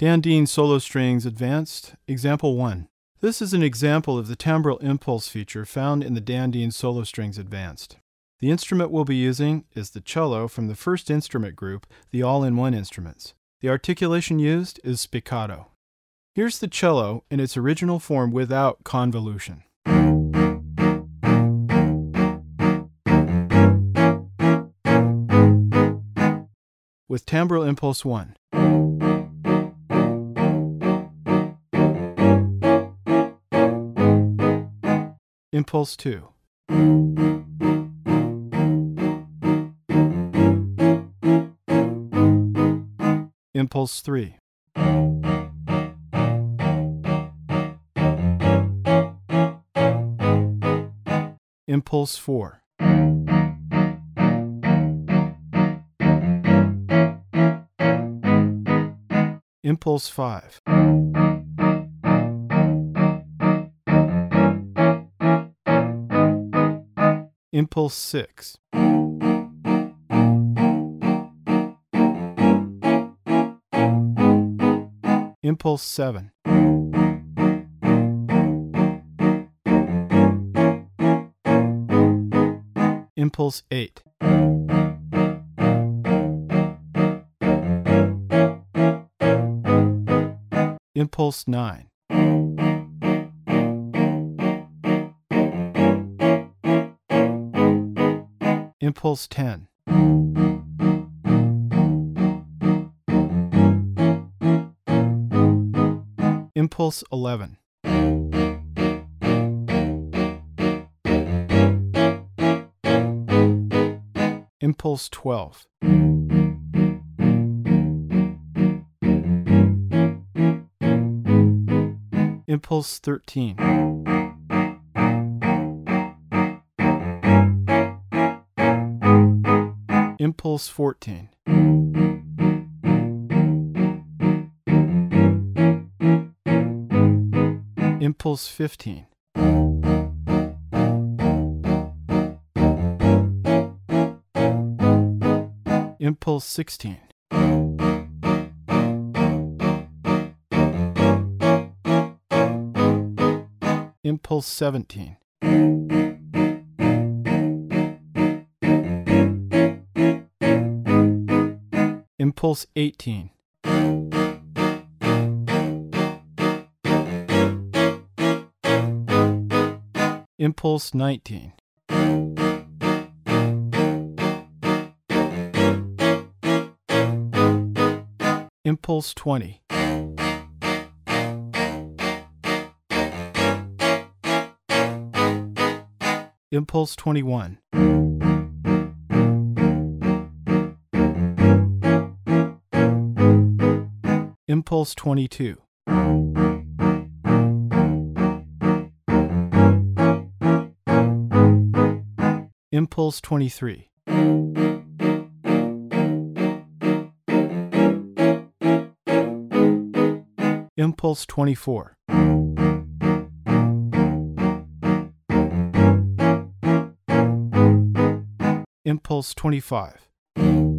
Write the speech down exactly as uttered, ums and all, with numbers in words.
Dan Dean Solo Strings Advanced, Example one. This is an example of the timbral impulse feature found in the Dan Dean Solo Strings Advanced. The instrument we'll be using is the cello from the first instrument group, the all-in-one instruments. The articulation used is spiccato. Here's the cello in its original form without convolution. With timbral impulse one. Impulse two. Impulse three. Impulse four. Impulse five. Impulse six. Impulse seven. Impulse eight. Impulse nine. Impulse ten. Impulse eleven. Impulse twelve. Impulse thirteen. Impulse fourteen. Impulse fifteen. Impulse sixteen. Impulse seventeen. Impulse eighteen. Impulse nineteen. Impulse twenty. Impulse twenty-one. Impulse twenty-two. Impulse twenty-three. Impulse twenty-four. Impulse twenty-five.